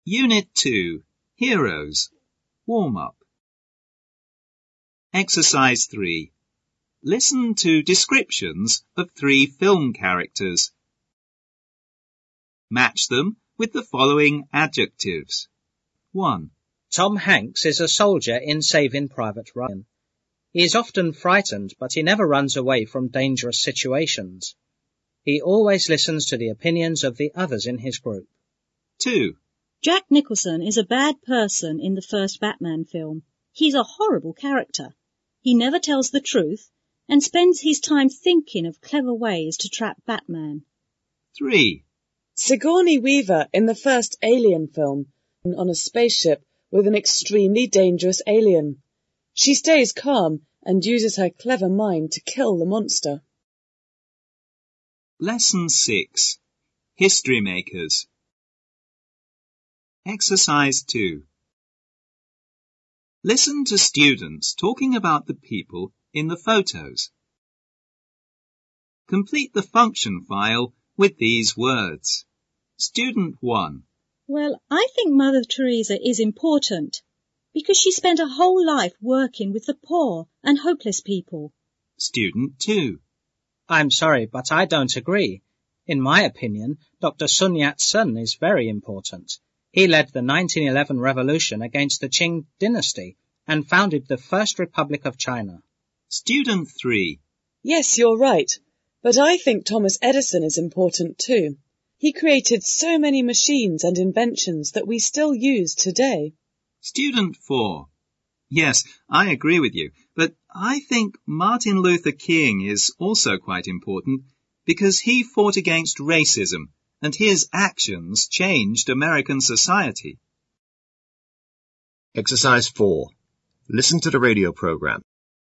Unit 2, Heroes, Warm-up. Exercise 3. Listen to descriptions of 3 film characters. Match them with the following adjectives. 1. Tom Hanks is a soldier in Saving Private Ryan. He is often frightened, but he never runs away from dangerous situations. He always listens to the opinions of the others in his group. 2. Jack Nicholson is a bad person in the first Batman film. He's a horrible character. He never tells the truth and spends his time thinking of clever ways to trap Batman. 3. Sigourney Weaver in the first Alien film on a spaceship with an extremely dangerous alien. She stays calm and uses her clever mind to kill the monster. Lesson 6. History Makers. Exercise 2. Listen to students talking about the people in the photos. Complete the function file with these words. Student 1. Well, I think Mother Teresa is important because she spent her whole life working with the poor and hopeless people. Student 2. I'm sorry, but I don't agree. In my opinion, Dr. Sun Yat-sen is very important. He led the 1911 revolution against the Qing dynasty and founded the First Republic of China. Student 3. Yes, you're right. But I think Thomas Edison is important too. He created so many machines and inventions that we still use today. Student 4. Yes, I agree with you, but I think Martin Luther King is also quite important because he fought against racism and his actions changed American society. Exercise 4. Listen to the radio program.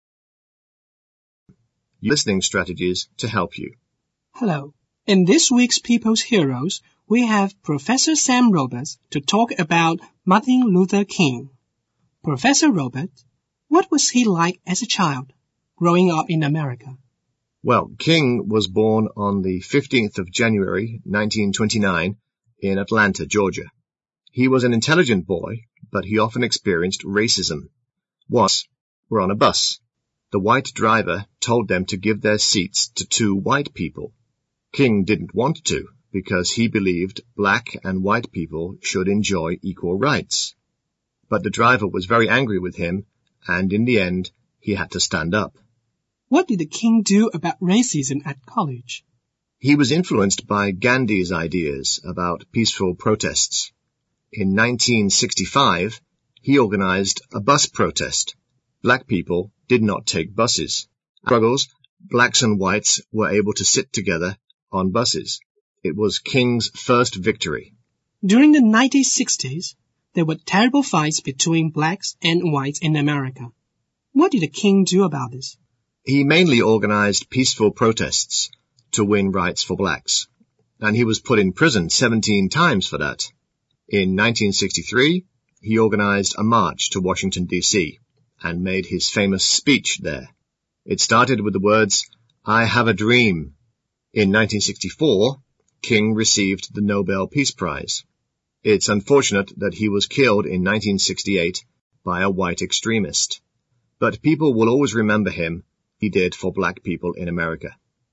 Listening strategies to help you. Hello. In this week's People's Heroes, we have Professor Sam Roberts to talk about Martin Luther King. Professor Roberts, what was he like as a child, growing up in America? Well, King was born on the 15th of January, 1929, in Atlanta, Georgia. He was an intelligent boy, but he often experienced racism. Once, were on a bus. The white driver told them to give their seats to 2 white people. King didn't want to, because he believed black and white people should enjoy equal rights. But the driver was very angry with him, and in the end, he had to stand up. What did the King do about racism at college? He was influenced by Gandhi's ideas about peaceful protests. In 1965, he organized a bus protest. Black people did not take buses. Struggles, blacks and whites were able to sit together on buses. It was King's first victory. During the 1960s, there were terrible fights between blacks and whites in America. What did the King do about this? He mainly organized peaceful protests to win rights for blacks, and he was put in prison 17 times for that. In 1963, he organized a march to Washington, D.C., and made his famous speech there. It started with the words, "I have a dream." In 1964, King received the Nobel Peace Prize. It's unfortunate that he was killed in 1968 by a white extremist. But people will always remember him. He did for black people in America.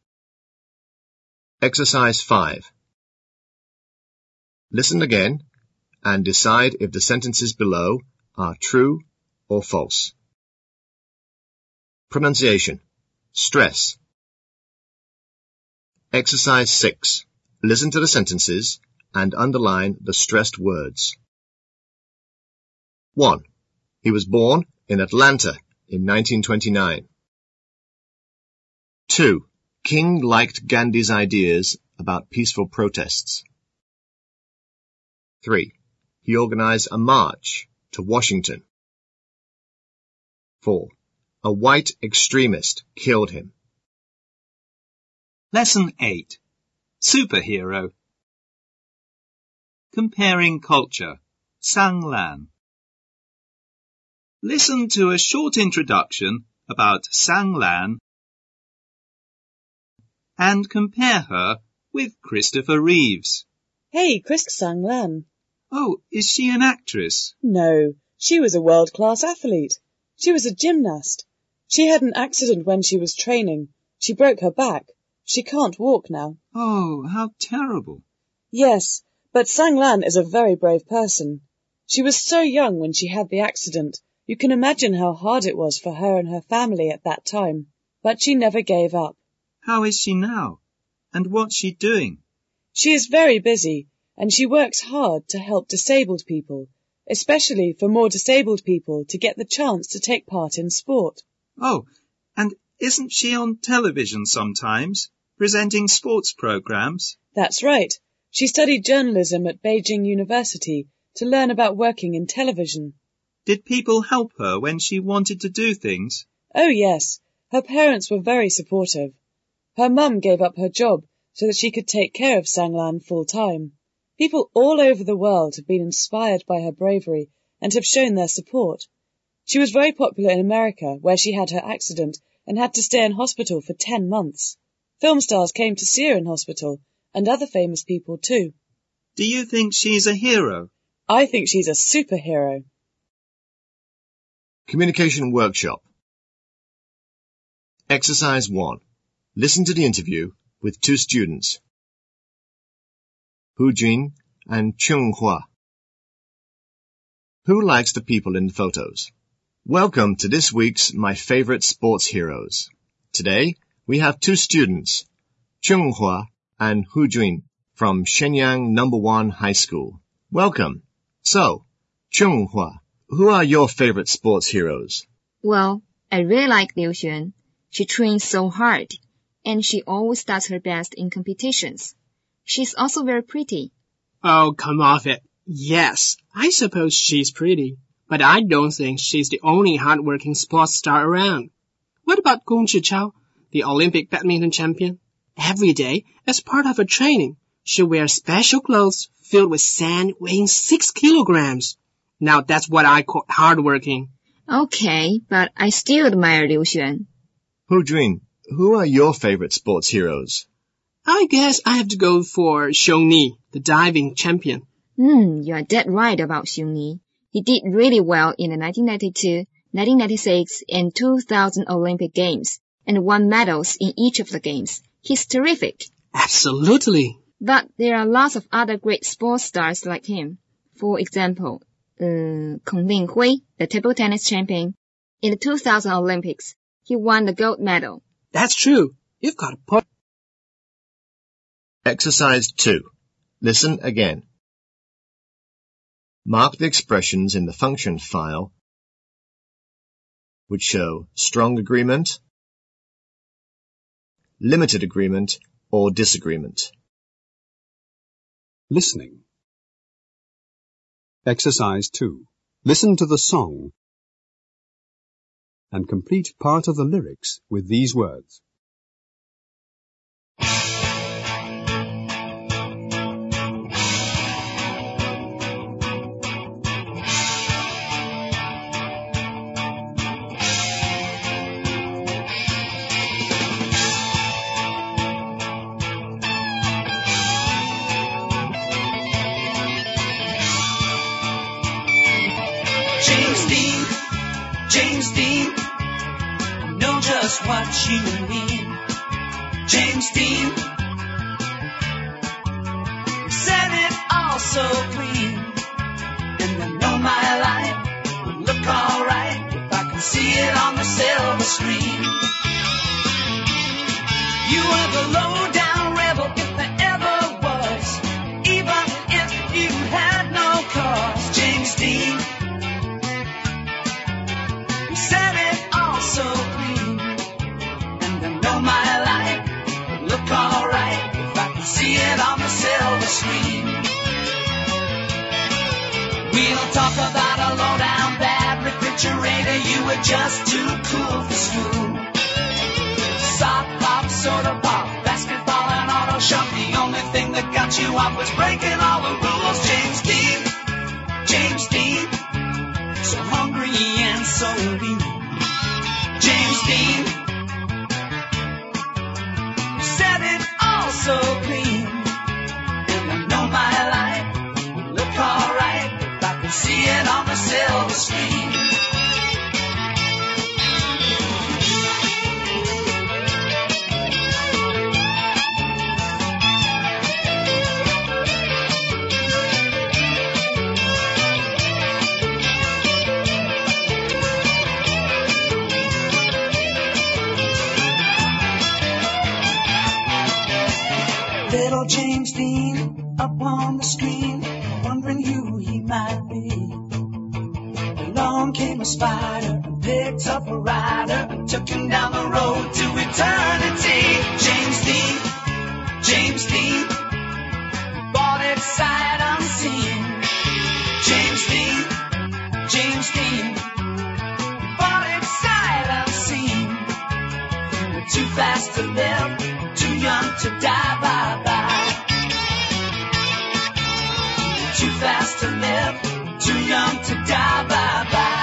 Exercise 5. Listen again and decide if the sentences below are true or false. Pronunciation. Stress. Exercise 6. Listen to the sentences and underline the stressed words. 1. He was born in Atlanta in 1929. 2. King liked Gandhi's ideas about peaceful protests. 3. He organized a march to Washington. 4. A white extremist killed him. Lesson 8. Superhero. Comparing culture. Sang Lan. Listen to a short introduction about Sang Lan and compare her with Christopher Reeves. Hey, Sang Lan. Oh, is she an actress? No, she was a world-class athlete. She was a gymnast. She had an accident when she was training. She broke her back. She can't walk now. Oh, how terrible. Yes, but Sang Lan is a very brave person. She was so young when she had the accident. You can imagine how hard it was for her and her family at that time. But she never gave up. How is she now? And what's she doing? She is very busy, and she works hard to help disabled people, especially for more disabled people to get the chance to take part in sport. Oh, and isn't she on television sometimes, presenting sports programs? That's right. She studied journalism at Beijing University to learn about working in television. Did people help her when she wanted to do things? Oh, yes. Her parents were very supportive. Her mum gave up her job so that she could take care of Sang Lan full-time. People all over the world have been inspired by her bravery and have shown their support. She was very popular in America, where she had her accident and had to stay in hospital for 10 months. Film stars came to see her in hospital, and other famous people too. Do you think she's a hero? I think she's a superhero. Communication workshop. Exercise 1. Listen to the interview with two students, Hu Jun and Chung Hua. Who likes the people in the photos? Welcome to this week's My Favorite Sports Heroes. Today, we have two students, Chung Hua and Hu Jun, from Shenyang No. 1 High School. Welcome. So, Chung Hua, who are your favorite sports heroes? Well, I really like Liu Xuan. She trains so hard, and she always does her best in competitions. She's also very pretty. Oh, come off it. Yes, I suppose she's pretty, but I don't think she's the only hard-working sports star around. What about Gong Zhichao, the Olympic badminton champion? Every day, as part of her training, she wears special clothes filled with sand weighing 6 kilograms. Now that's what I call hard-working. Okay, but I still admire Liu Xuan. Hu Jun, who are your favorite sports heroes? I guess I have to go for Xiong Ni, the diving champion. You're dead right about Xiong Ni. He did really well in the 1992, 1996, and 2000 Olympic Games, and won medals in each of the games. He's terrific. Absolutely. But there are lots of other great sports stars like him. For example, Kong Linghui, the table tennis champion. In the 2000 Olympics, he won the gold medal. That's true. You've got a point. Exercise 2. Listen again. Mark the expressions in the function file which show strong agreement, limited agreement, or disagreement. Listening. Exercise 2. Listen to the song and complete part of the lyrics with these words. James Dean, know just what you mean. James Dean said it all so clean, and I know my life would look alright if I could see it on the silver screen. You were the low-down rebel if there ever was, even if you had no cause. James Dean said it all so clean, and I know my life would look alright if I could see it on the silver screen. We don't talk about a low-down bad refrigerator, you were just too cool for school. Sock pop, soda pop, basketball and auto shop, the only thing that got you off was breaking all the rules. James Dean, James Dean, so hungry and so lean. James Dean said it all so clean, and I know my life would look alright see it on the silver screen. Little James Dean up on the screen, wondering who he might be. Along came a spider and picked up a rider and took him down the road to eternity. James Dean, bought it sight unseen. James Dean, bought it sight unseen. We're too fast to live, too young to die, bye-bye. Too fast to live, too young to die, bye-bye.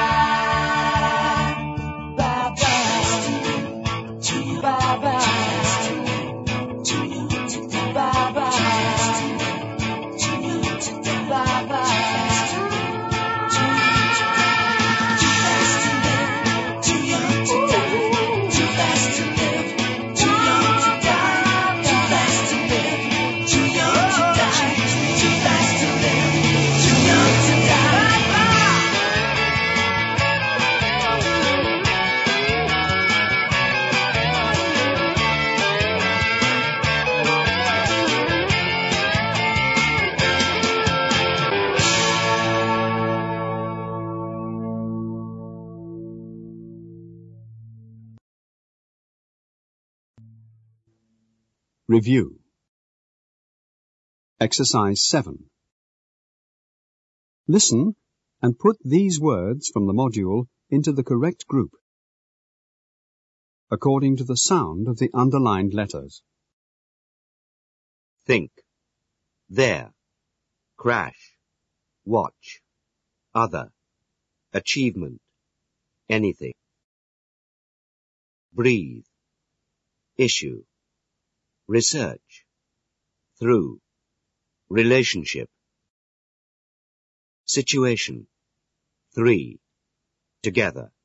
Bye-bye. Too bye-bye. Too young to die, bye-bye. Too young to die, bye-bye. Too fast to live, too young to die. Too fast to live, too young to die. Too fast to live, too young to die. Too fast to live, too young to die. Review. Exercise 7. Listen and put these words from the module into the correct group, according to the sound of the underlined letters. Think, there, crash, watch, other, achievement, anything. Breathe, issue, research, through, relationship. Situation, 3, together.